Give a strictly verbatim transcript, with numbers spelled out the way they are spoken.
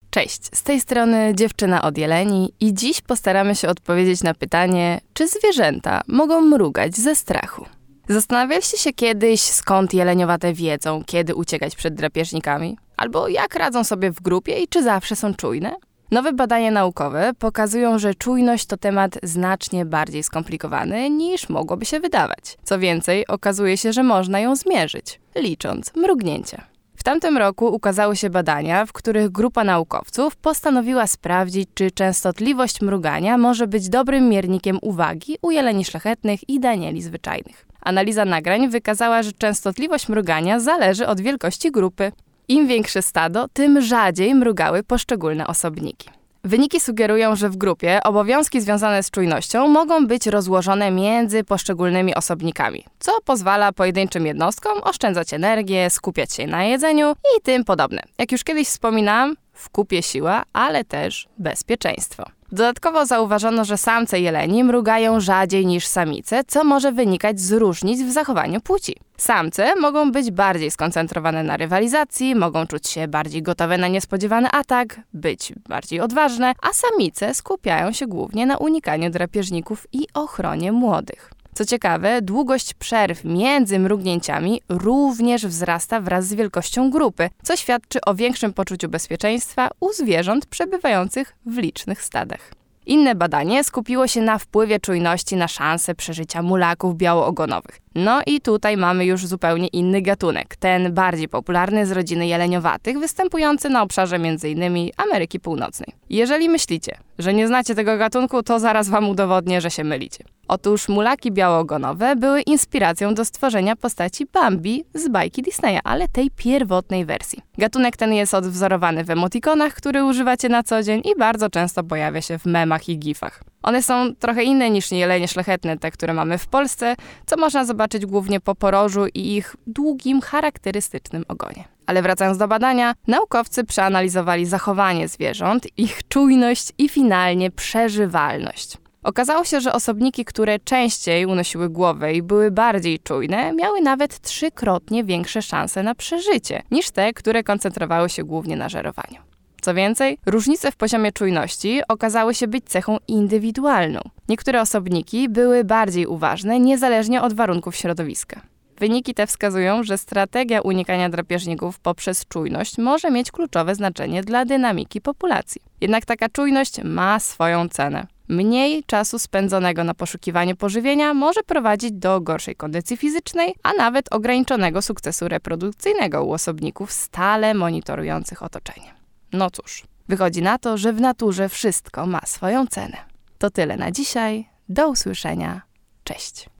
Cześć, z tej strony dziewczyna od jeleni i dziś postaramy się odpowiedzieć na pytanie, czy zwierzęta mogą mrugać ze strachu? Zastanawialiście się kiedyś, skąd jeleniowate wiedzą, kiedy uciekać przed drapieżnikami? Albo jak radzą sobie w grupie i czy zawsze są czujne? Nowe badania naukowe pokazują, że czujność to temat znacznie bardziej skomplikowany niż mogłoby się wydawać. Co więcej, okazuje się, że można ją zmierzyć, licząc mrugnięcia. W tamtym roku ukazały się badania, w których grupa naukowców postanowiła sprawdzić, czy częstotliwość mrugania może być dobrym miernikiem uwagi u jeleni szlachetnych i danieli zwyczajnych. Analiza nagrań wykazała, że częstotliwość mrugania zależy od wielkości grupy. Im większe stado, tym rzadziej mrugały poszczególne osobniki. Wyniki sugerują, że w grupie obowiązki związane z czujnością mogą być rozłożone między poszczególnymi osobnikami, co pozwala pojedynczym jednostkom oszczędzać energię, skupiać się na jedzeniu i tym podobne. Jak już kiedyś wspominałam, w kupie siła, ale też bezpieczeństwo. Dodatkowo zauważono, że samce jeleni mrugają rzadziej niż samice, co może wynikać z różnic w zachowaniu płci. Samce mogą być bardziej skoncentrowane na rywalizacji, mogą czuć się bardziej gotowe na niespodziewany atak, być bardziej odważne, a samice skupiają się głównie na unikaniu drapieżników i ochronie młodych. Co ciekawe, długość przerw między mrugnięciami również wzrasta wraz z wielkością grupy, co świadczy o większym poczuciu bezpieczeństwa u zwierząt przebywających w licznych stadach. Inne badanie skupiło się na wpływie czujności na szanse przeżycia mulaków białoogonowych. No i tutaj mamy już zupełnie inny gatunek, ten bardziej popularny z rodziny jeleniowatych, występujący na obszarze między innymi Ameryki Północnej. Jeżeli myślicie, że nie znacie tego gatunku, to zaraz wam udowodnię, że się mylicie. Otóż mulaki białoogonowe były inspiracją do stworzenia postaci Bambi z bajki Disneya, ale tej pierwotnej wersji. Gatunek ten jest odwzorowany w emotikonach, które używacie na co dzień i bardzo często pojawia się w memach i gifach. One są trochę inne niż jelenie szlachetne, te, które mamy w Polsce, co można zobaczyć głównie po porożu i ich długim, charakterystycznym ogonie. Ale wracając do badania, naukowcy przeanalizowali zachowanie zwierząt, ich czujność i finalnie przeżywalność. Okazało się, że osobniki, które częściej unosiły głowę i były bardziej czujne, miały nawet trzykrotnie większe szanse na przeżycie niż te, które koncentrowały się głównie na żerowaniu. Co więcej, różnice w poziomie czujności okazały się być cechą indywidualną. Niektóre osobniki były bardziej uważne niezależnie od warunków środowiska. Wyniki te wskazują, że strategia unikania drapieżników poprzez czujność może mieć kluczowe znaczenie dla dynamiki populacji. Jednak taka czujność ma swoją cenę. Mniej czasu spędzonego na poszukiwaniu pożywienia może prowadzić do gorszej kondycji fizycznej, a nawet ograniczonego sukcesu reprodukcyjnego u osobników stale monitorujących otoczenie. No cóż, wychodzi na to, że w naturze wszystko ma swoją cenę. To tyle na dzisiaj. Do usłyszenia. Cześć.